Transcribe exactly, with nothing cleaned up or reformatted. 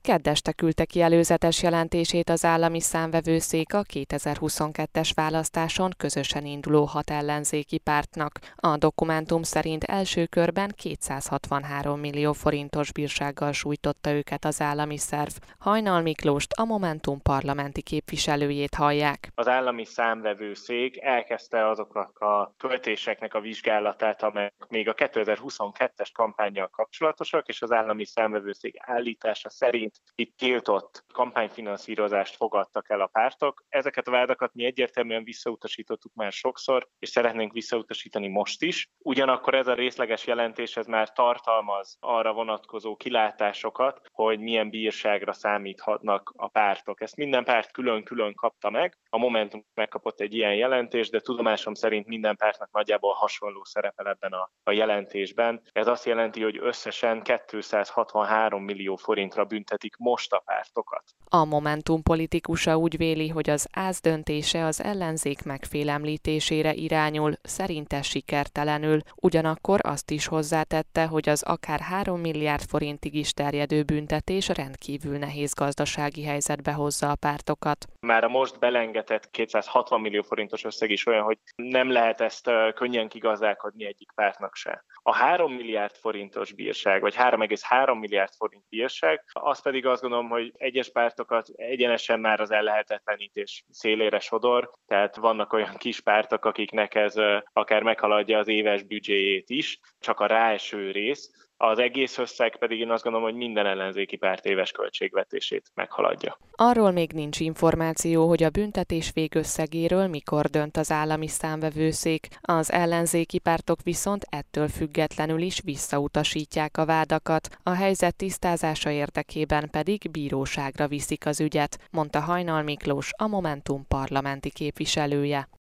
Kedd este küldte ki előzetes jelentését az állami számvevőszék a kétezer-huszonkettes választáson közösen induló hat ellenzéki pártnak. A dokumentum szerint első körben kétszázhatvanhárom millió forintos bírsággal sújtotta őket az állami szerv. Hajnal Miklóst, a Momentum parlamenti képviselőjét hallják. Az állami számvevőszék elkezdte azoknak a költéseknek a vizsgálatát, amelyek még a kétezer-huszonkettes kampánnyal kapcsolatosak, és az állami számvevőszék állítása szerint itt tiltott kampányfinanszírozást fogadtak el a pártok. Ezeket a vádakat mi egyértelműen visszautasítottuk már sokszor, és szeretnénk visszautasítani most is. Ugyanakkor ez a részleges jelentés ez már tartalmaz arra vonatkozó kilátásokat, hogy milyen bírságra számíthatnak a pártok. Ezt minden párt külön-külön kapta meg. A Momentum megkapott egy ilyen jelentést, de tudomásom szerint minden pártnak nagyjából hasonló szerepel ebben a, a jelentésben. Ez azt jelenti, hogy összesen kétszázhatvanhárom millió forintra büntetik most a pártokat. A Momentum politikusa úgy véli, hogy az ÁZ döntése az ellenzék megfélemlítésére irányul, szerinte sikertelenül. Ugyanakkor azt is hozzátette, hogy az akár három milliárd forintig is terjedő büntetés rendkívül nehéz gazdasági helyzetbe hozza a pártokat. Már a most belengetett kétszázhatvan millió forintos összeg is olyan, hogy nem lehet ezt könnyen kigazdálkodni egyik pártnak se. A három milliárd forintos bírság, vagy három egész három milliárd forint bírság, az pedig azt gondolom, hogy egyes pártokat egyenesen már az ellehetetlenítés szélére sodor, tehát vannak olyan kis pártok, akiknek ez akár meghaladja az éves büdzséjét is, csak a ráeső rész. Az egész összeg pedig én azt gondolom, hogy minden ellenzéki párt éves költségvetését meghaladja. Arról még nincs információ, hogy a büntetés végösszegéről mikor dönt az állami számvevőszék. Az ellenzéki pártok viszont ettől függetlenül is visszautasítják a vádakat, a helyzet tisztázása érdekében pedig bíróságra viszik az ügyet, mondta Hajnal Miklós, a Momentum parlamenti képviselője.